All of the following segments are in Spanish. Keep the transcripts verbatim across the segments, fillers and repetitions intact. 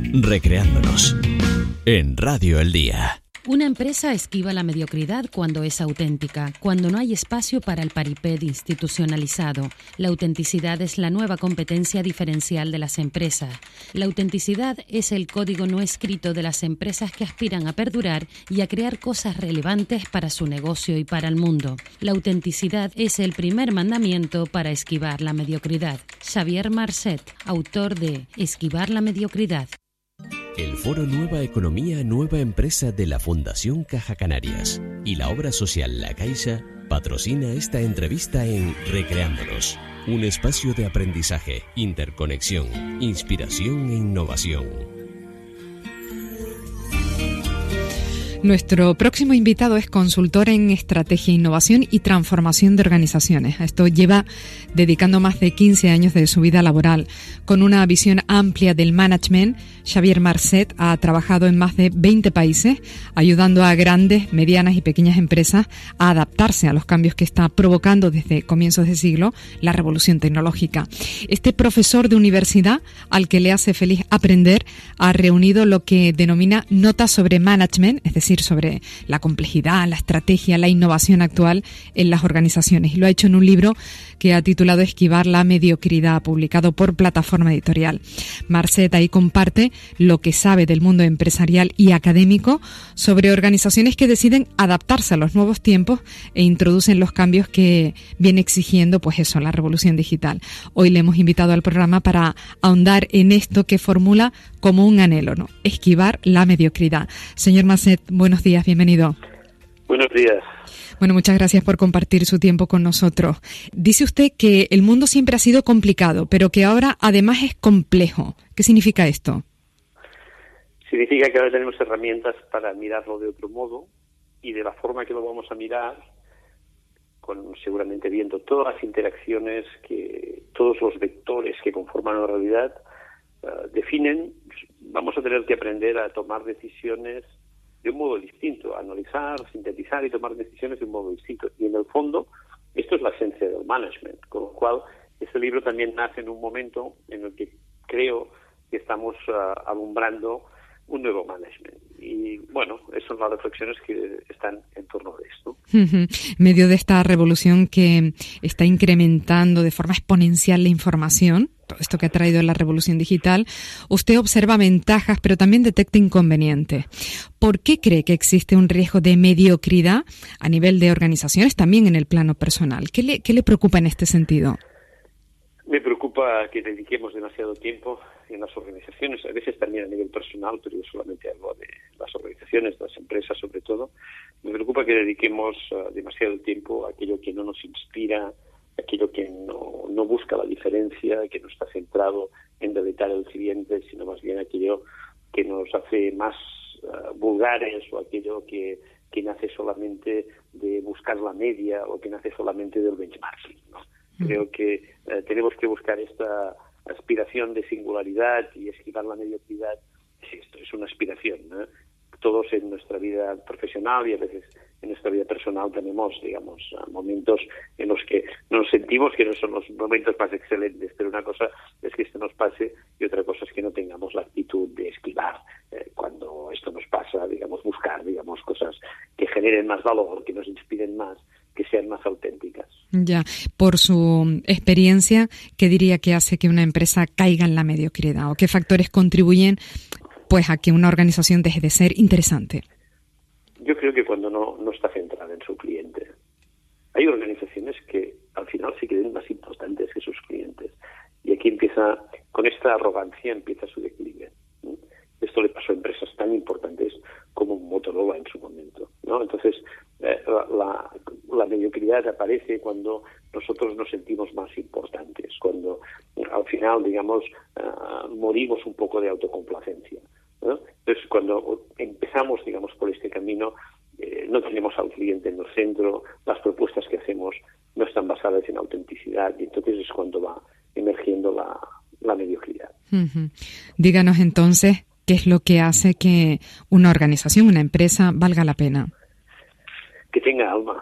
Recreándonos en Radio El Día. Una empresa esquiva la mediocridad cuando es auténtica, cuando no hay espacio para el paripé institucionalizado. La autenticidad es la nueva competencia diferencial de las empresas. La autenticidad es el código no escrito de las empresas que aspiran a perdurar y a crear cosas relevantes para su negocio y para el mundo. La autenticidad es el primer mandamiento para esquivar la mediocridad. Xavier Marcet, autor de Esquivar la mediocridad. El Foro Nueva Economía, Nueva Empresa de la Fundación Caja Canarias y la obra social La Caixa patrocina esta entrevista en Recreándonos, un espacio de aprendizaje, interconexión, inspiración e innovación. Nuestro próximo invitado es consultor en estrategia, innovación y transformación de organizaciones. A esto lleva dedicando más de quince años de su vida laboral. Con una visión amplia del management, Xavier Marcet ha trabajado en más de veinte países, ayudando a grandes, medianas y pequeñas empresas a adaptarse a los cambios que está provocando desde comienzos de siglo la revolución tecnológica. Este profesor de universidad, al que le hace feliz aprender, ha reunido lo que denomina notas sobre management, es decir, sobre la complejidad, la estrategia, la innovación actual en las organizaciones. Y lo ha hecho en un libro que ha titulado Esquivar la mediocridad, publicado por Plataforma Editorial. Marcet ahí comparte lo que sabe del mundo empresarial y académico sobre organizaciones que deciden adaptarse a los nuevos tiempos e introducen los cambios que viene exigiendo, pues eso, la revolución digital. Hoy le hemos invitado al programa para ahondar en esto que formula como un anhelo, ¿no? Esquivar la mediocridad. Señor Marcet, buenos días, bienvenido. Buenos días. Bueno, muchas gracias por compartir su tiempo con nosotros. Dice usted que el mundo siempre ha sido complicado, pero que ahora además es complejo. ¿Qué significa esto? Significa que ahora tenemos herramientas para mirarlo de otro modo y de la forma que lo vamos a mirar, con seguramente viendo todas las interacciones, que todos los vectores que conforman la realidad uh, definen, vamos a tener que aprender a tomar decisiones de un modo distinto, a analizar, sintetizar y tomar decisiones de un modo distinto. Y en el fondo, esto es la esencia del management, con lo cual este libro también nace en un momento en el que creo que estamos uh, alumbrando un nuevo management. Y bueno, esas son las reflexiones que están en torno de esto. En medio de esta revolución que está incrementando de forma exponencial la información, todo esto que ha traído la revolución digital, usted observa ventajas, pero también detecta inconvenientes. ¿Por qué cree que existe un riesgo de mediocridad a nivel de organizaciones, también en el plano personal? ¿Qué le, qué le preocupa en este sentido? Me preocupa que dediquemos demasiado tiempo en las organizaciones, a veces también a nivel personal, pero yo solamente hablo de las organizaciones, de las empresas sobre todo. Me preocupa que dediquemos uh, demasiado tiempo a aquello que no nos inspira, aquello que no, no busca la diferencia, que no está centrado en deleitar al cliente, sino más bien aquello que nos hace más uh, vulgares, o aquello que, que nace solamente de buscar la media, o que nace solamente del benchmarking, ¿no? Mm. Creo que uh, tenemos que buscar esta aspiración de singularidad y esquivar la mediocridad. Esto es una aspiración, ¿no? Todos en nuestra vida profesional y a veces en nuestra vida personal tenemos, digamos, momentos en los que nos sentimos que no son los momentos más excelentes, pero una cosa es que esto nos pase y otra cosa es que no tengamos la actitud de esquivar eh, cuando esto nos pasa, digamos, buscar, digamos, cosas que generen más valor, que nos inspiren más, que sean más auténticas. Ya, por su experiencia, ¿qué diría que hace que una empresa caiga en la mediocridad? ¿O qué factores contribuyen pues a que una organización deje de ser interesante? Yo creo que cuando no, no está centrada en su cliente. Hay organizaciones que al final se creen más importantes que sus clientes. Y aquí empieza, con esta arrogancia empieza su declive, ¿no? Esto le pasó a empresas tan importantes como Motorola en su momento, ¿no? Entonces, eh, la, la, la mediocridad aparece cuando nosotros nos sentimos más importantes, cuando al final, digamos, uh, morimos un poco de autocomplacencia, ¿no? Entonces, cuando empezamos, digamos, por este camino, eh, no tenemos al cliente en el centro, las propuestas que hacemos no están basadas en autenticidad, y entonces es cuando va emergiendo la, la mediocridad. Uh-huh. Díganos entonces, ¿qué es lo que hace que una organización, una empresa, valga la pena? Que tenga alma,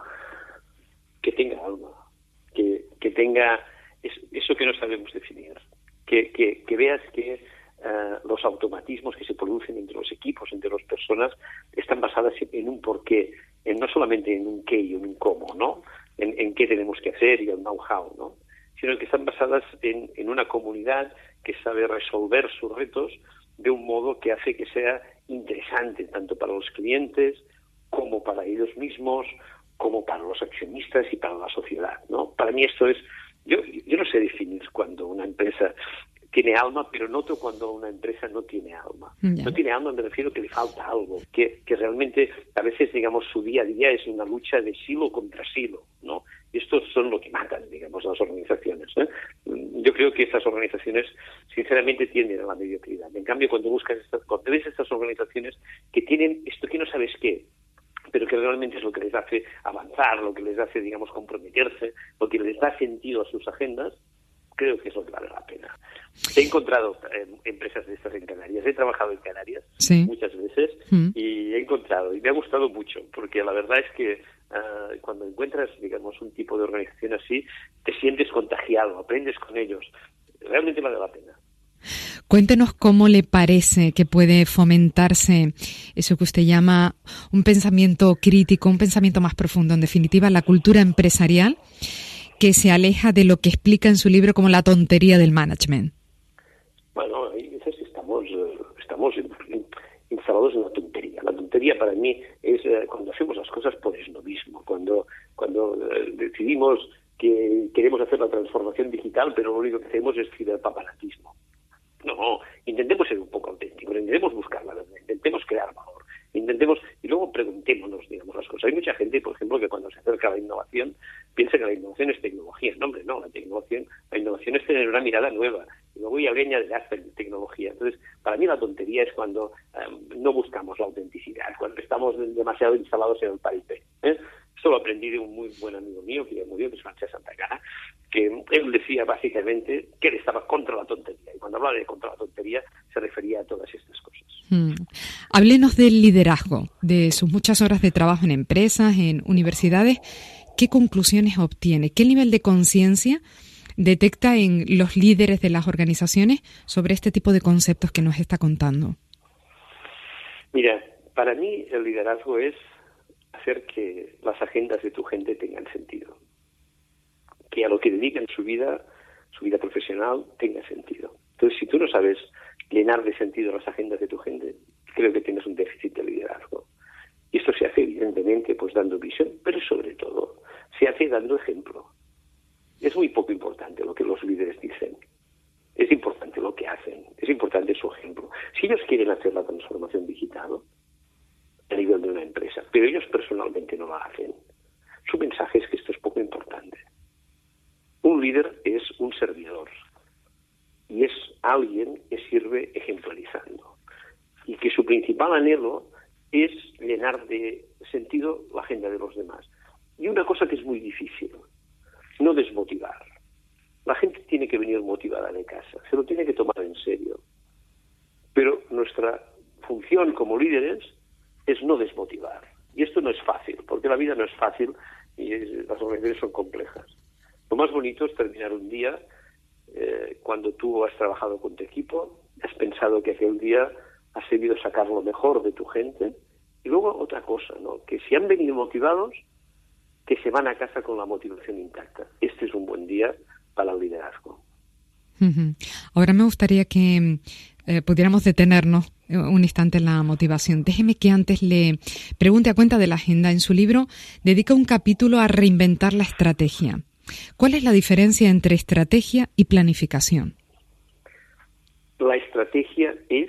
que tenga alma, que, que tenga es, eso que no sabemos definir, que, que, que veas que uh, los automatismos que se producen entre los equipos, entre las personas, están basadas en un porqué, en no solamente en un qué y en un cómo, ¿no? En, en qué tenemos que hacer y el know-how, ¿no? Sino que están basadas en, en una comunidad que sabe resolver sus retos de un modo que hace que sea interesante tanto para los clientes como para ellos mismos, como para los accionistas y para la sociedad, ¿no? Para mí esto es, yo, yo no sé definir cuando una empresa tiene alma, pero noto cuando una empresa no tiene alma. Yeah. No tiene alma, me refiero que le falta algo, que, que realmente a veces, digamos, su día a día es una lucha de silo contra silo, ¿no? Y estos son lo que matan, digamos, las organizaciones, ¿eh? Yo creo que estas organizaciones, sinceramente, tienden a la mediocridad. En cambio, cuando buscas estas, cuando ves estas organizaciones que tienen esto que no sabes qué, pero que realmente es lo que les hace avanzar, lo que les hace, digamos, comprometerse, lo que les da sentido a sus agendas, creo que es lo que vale la pena. He encontrado eh, empresas de estas en Canarias, he trabajado en Canarias sí. muchas veces mm. y he encontrado, y me ha gustado mucho, porque la verdad es que uh, cuando encuentras, digamos, un tipo de organización así, te sientes contagiado, aprendes con ellos, realmente vale la pena. Cuéntenos cómo le parece que puede fomentarse eso que usted llama un pensamiento crítico, un pensamiento más profundo, en definitiva, la cultura empresarial, que se aleja de lo que explica en su libro como la tontería del management. Bueno, hay veces estamos, estamos instalados en la tontería. La tontería para mí es cuando hacemos las cosas por esnobismo, cuando, cuando decidimos que queremos hacer la transformación digital, pero lo único que hacemos es ciberpaparatismo. No, intentemos ser un poco auténticos, intentemos buscar la verdad, intentemos crear valor, intentemos, y luego preguntémonos, digamos, las cosas. Hay mucha gente, por ejemplo, que cuando se acerca a la innovación, piensa que la innovación es tecnología. No, hombre, no, la tecnología, la innovación es tener una mirada nueva, y luego ya habría añadir hasta tecnología. Entonces, para mí la tontería es cuando um, no buscamos la autenticidad, cuando estamos demasiado instalados en el paripé, ¿eh? Esto lo aprendí de un muy buen amigo mío, que ya murió, que es Francesc Santacana, que él decía básicamente que él estaba contra la tontería. Y cuando hablaba de contra la tontería, se refería a todas estas cosas. Hmm. Háblenos del liderazgo, de sus muchas horas de trabajo en empresas, en universidades. ¿Qué conclusiones obtiene? ¿Qué nivel de conciencia detecta en los líderes de las organizaciones sobre este tipo de conceptos que nos está contando? Mira, para mí el liderazgo es hacer que las agendas de tu gente tengan sentido, que a lo que dedican su vida, su vida profesional, tenga sentido. Entonces, si tú no sabes llenar de sentido las agendas de tu gente, creo que tienes un déficit de liderazgo. Y esto se hace, evidentemente, pues dando visión, pero sobre todo se hace dando ejemplo. Es muy poco importante lo que los líderes dicen. Es importante lo que hacen, es importante su ejemplo. Si ellos quieren hacer la transformación digital a nivel de una empresa, pero ellos personalmente no la hacen, su mensaje es que esto es poco importante. Un líder es un servidor y es alguien que sirve ejemplarizando y que su principal anhelo es llenar de sentido la agenda de los demás. Y una cosa que es muy difícil, no desmotivar. La gente tiene que venir motivada de casa, se lo tiene que tomar en serio. Pero nuestra función como líderes es no desmotivar. Y esto no es fácil, porque la vida no es fácil y las organizaciones son complejas. Lo más bonito es terminar un día eh, cuando tú has trabajado con tu equipo, has pensado que aquel día has sabido sacar lo mejor de tu gente, y luego otra cosa, ¿no? Que si han venido motivados, que se van a casa con la motivación intacta. Este es un buen día para el liderazgo. Uh-huh. Ahora me gustaría que eh, pudiéramos detenernos un instante en la motivación. Déjeme que antes le pregunte a cuenta de la agenda. En su libro dedica un capítulo a reinventar la estrategia. ¿Cuál es la diferencia entre estrategia y planificación? La estrategia es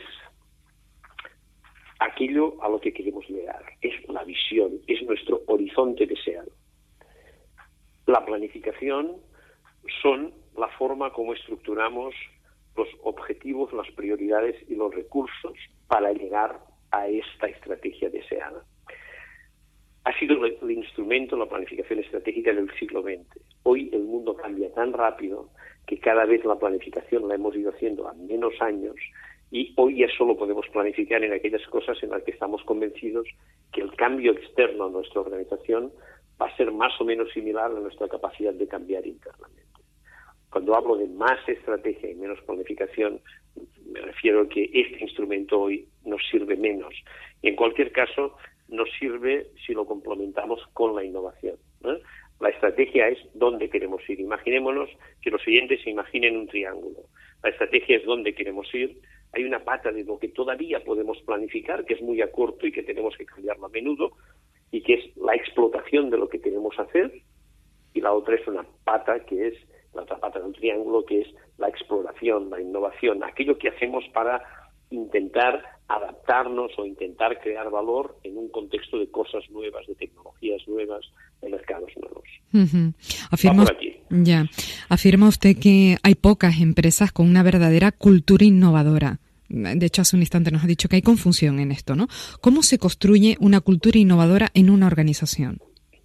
aquello a lo que queremos llegar, es la visión, es nuestro horizonte deseado. La planificación son la forma como estructuramos los objetivos, las prioridades y los recursos para llegar a esta estrategia deseada. Ha sido el instrumento, la planificación estratégica del siglo veinte. Hoy el mundo cambia tan rápido que cada vez la planificación la hemos ido haciendo a menos años y hoy ya solo podemos planificar en aquellas cosas en las que estamos convencidos que el cambio externo a nuestra organización va a ser más o menos similar a nuestra capacidad de cambiar internamente. Cuando hablo de más estrategia y menos planificación, me refiero a que este instrumento hoy nos sirve menos. Y en cualquier caso, nos sirve si lo complementamos con la innovación, ¿eh? La estrategia es dónde queremos ir. Imaginémonos que los oyentes se imaginen un triángulo. La estrategia es dónde queremos ir. Hay una pata de lo que todavía podemos planificar, que es muy a corto y que tenemos que cambiarlo a menudo, y que es la explotación de lo que queremos hacer. Y la otra es una pata que es, la otra pata del triángulo, que es la exploración, la innovación, aquello que hacemos para intentar adaptarnos o intentar crear valor en un contexto de cosas nuevas, de tecnologías nuevas, de mercados nuevos. Uh-huh. Afirma, Va por aquí. Ya. Afirma usted que hay pocas empresas con una verdadera cultura innovadora. De hecho, hace un instante nos ha dicho que hay confusión en esto, ¿no? ¿Cómo se construye una cultura innovadora en una organización?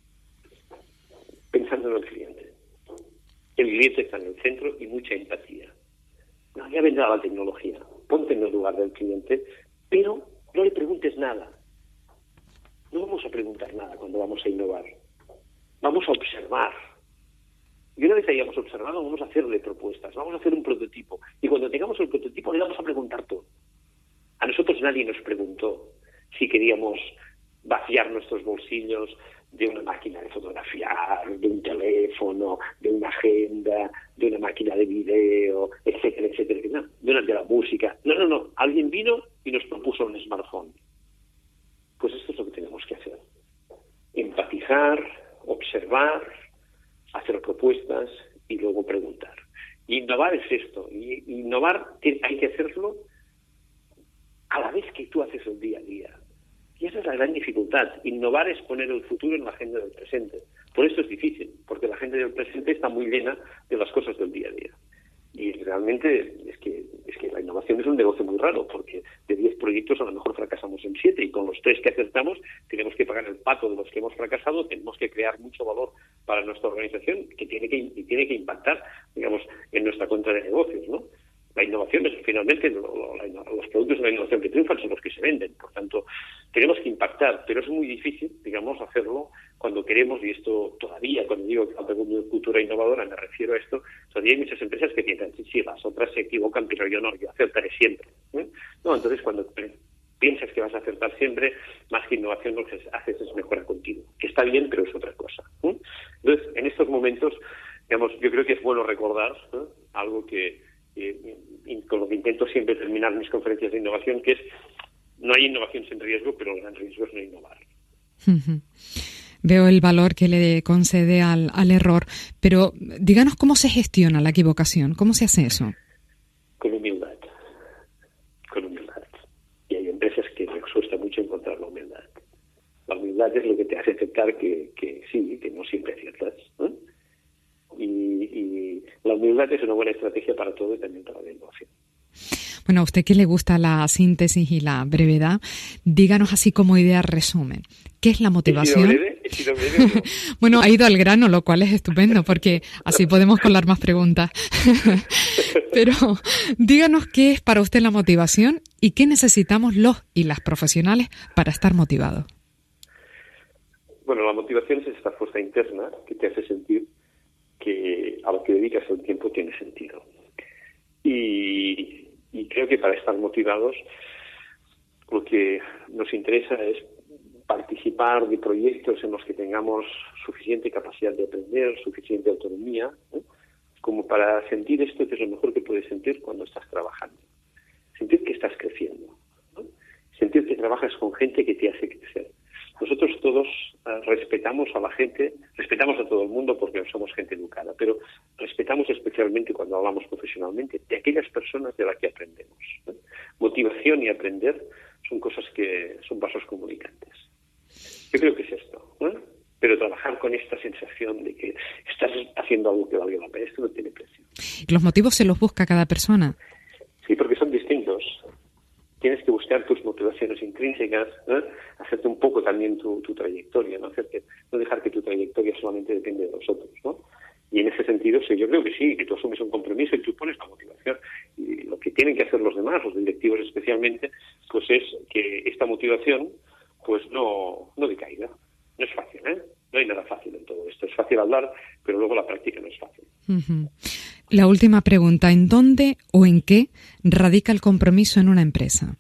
Pensando en el cliente. El cliente está en el centro y mucha empatía. No, ya vendrá la tecnología. Ponte en el lugar del cliente, pero no le preguntes nada. No vamos a preguntar nada cuando vamos a innovar. Vamos a observar. Y una vez hayamos observado, vamos a hacerle propuestas, vamos a hacer un prototipo. Y cuando tengamos el prototipo, le vamos a preguntar todo. A nosotros nadie nos preguntó si queríamos vaciar nuestros bolsillos de una máquina de fotografiar, de un teléfono, de una agenda, de una máquina de video, etcétera, etcétera, no, de una de la música. No, no, no. Alguien vino y nos propuso un smartphone. Pues esto es lo que tenemos que hacer. Empatizar, observar, hacer propuestas y luego preguntar. Innovar es esto. Y innovar hay que hacerlo a la vez que tú haces el día a día. Y esa es la gran dificultad. Innovar es poner el futuro en la agenda del presente. Por esto es difícil, porque la agenda del presente está muy llena de las cosas del día a día. Y realmente es que es que la innovación es un negocio muy raro, porque de diez proyectos a lo mejor fracasamos en siete, y con los tres que acertamos tenemos que pagar el pato de los que hemos fracasado, tenemos que crear mucho valor para nuestra organización que tiene que, tiene que impactar, digamos, en nuestra cuenta de negocios, ¿no? La innovación es finalmente lo, lo, la, los productos de la innovación que triunfan son los que se venden, por tanto tenemos que impactar, pero es muy difícil, digamos, hacerlo cuando queremos, y esto todavía, cuando digo que falta cultura innovadora, me refiero a esto, todavía hay muchas empresas que piensan, sí, sí, las otras se equivocan, pero yo no, yo acertaré siempre, ¿eh? No, entonces cuando piensas que vas a acertar siempre, más que innovación lo que haces es mejora continua, que está bien, pero es otra cosa, ¿eh? Entonces, en estos momentos, digamos, yo creo que es bueno recordar, ¿eh?, algo que Eh, con lo que intento siempre terminar mis conferencias de innovación, que es: no hay innovación sin riesgo, pero el gran riesgo es no innovar. Uh-huh. Veo el valor que le concede al, al error, pero díganos cómo se gestiona la equivocación, cómo se hace eso. Con humildad, con humildad. Y hay empresas que les cuesta mucho encontrar la humildad. La humildad es lo que te hace aceptar que, que sí, que no siempre aciertas, ¿eh? Y, y la humildad es una buena estrategia para todo y también para la innovación. Bueno, a usted que le gusta la síntesis y la brevedad, díganos así como idea resumen. ¿Qué es la motivación? ¿He sido breve? ¿He sido breve o no? Bueno, ha ido al grano, lo cual es estupendo, porque así podemos colar más preguntas. Pero díganos qué es para usted la motivación y qué necesitamos los y las profesionales para estar motivados. Bueno, la motivación es esta fuerza interna que te hace sentir que a lo que dedicas el tiempo tiene sentido. Y, y creo que para estar motivados lo que nos interesa es participar de proyectos en los que tengamos suficiente capacidad de aprender, suficiente autonomía, ¿eh?, como para sentir esto que es lo mejor que puedes sentir cuando estás trabajando. Sentir que estás creciendo, ¿no? Sentir que trabajas con gente que te hace crecer. Nosotros todos uh, respetamos a la gente, respetamos a todo el mundo porque somos gente educada, pero respetamos especialmente cuando hablamos profesionalmente de aquellas personas de las que aprendemos, ¿no? Motivación y aprender son cosas que son vasos comunicantes. Yo creo que es esto, ¿no? Pero trabajar con esta sensación de que estás haciendo algo que valga la pena, esto no tiene precio. ¿Los motivos se los busca cada persona? Sí, porque son distintos. Tienes que buscar tus motivaciones intrínsecas, ¿eh?, hacerte un poco también tu, tu trayectoria, no hacerte, no dejar que tu trayectoria solamente depende de los otros, ¿no? Y en ese sentido, sí, yo creo que sí, que tú asumes un compromiso y tú pones la motivación. Y lo que tienen que hacer los demás, los directivos especialmente, pues es que esta motivación, pues no, no decaiga. No es fácil, ¿eh? No hay nada fácil en todo esto. Es fácil hablar, pero luego la práctica no es fácil. Uh-huh. La última pregunta, ¿en dónde o en qué radica el compromiso en una empresa?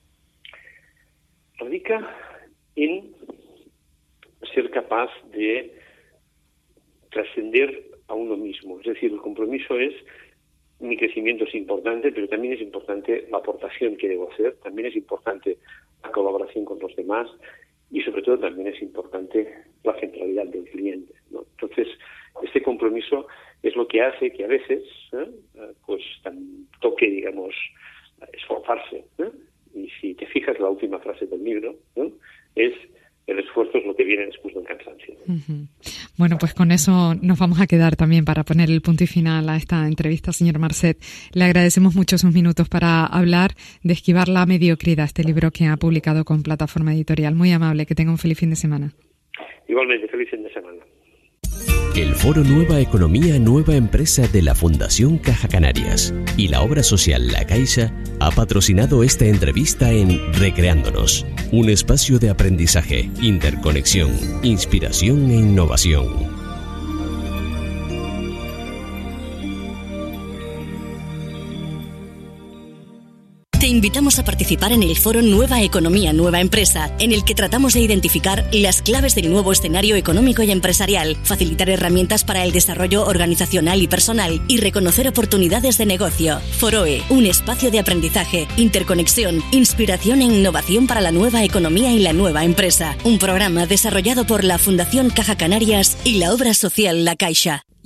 Radica en ser capaz de trascender a uno mismo. Es decir, el compromiso es, mi crecimiento es importante, pero también es importante la aportación que debo hacer, también es importante la colaboración con los demás y sobre todo también es importante la centralidad del cliente, ¿no? Entonces, este compromiso es lo que hace que a veces ¿eh? pues toque, digamos, esforzarse, ¿eh? Y si te fijas, la última frase del libro, ¿no? es el esfuerzo es lo que viene después del cansancio. Uh-huh. Bueno, pues con eso nos vamos a quedar también para poner el punto y final a esta entrevista, señor Marcet. Le agradecemos mucho sus minutos para hablar de Esquivar la mediocridad, este libro que ha publicado con Plataforma Editorial. Muy amable, que tenga un feliz fin de semana. Igualmente, feliz fin de semana. El Foro Nueva Economía, Nueva Empresa de la Fundación Caja Canarias y la obra social La Caixa ha patrocinado esta entrevista en Recreándonos, un espacio de aprendizaje, interconexión, inspiración e innovación. Te invitamos a participar en el foro Nueva Economía, Nueva Empresa, en el que tratamos de identificar las claves del nuevo escenario económico y empresarial, facilitar herramientas para el desarrollo organizacional y personal y reconocer oportunidades de negocio. Foroe, un espacio de aprendizaje, interconexión, inspiración e innovación para la nueva economía y la nueva empresa. Un programa desarrollado por la Fundación Caja Canarias y la obra social La Caixa.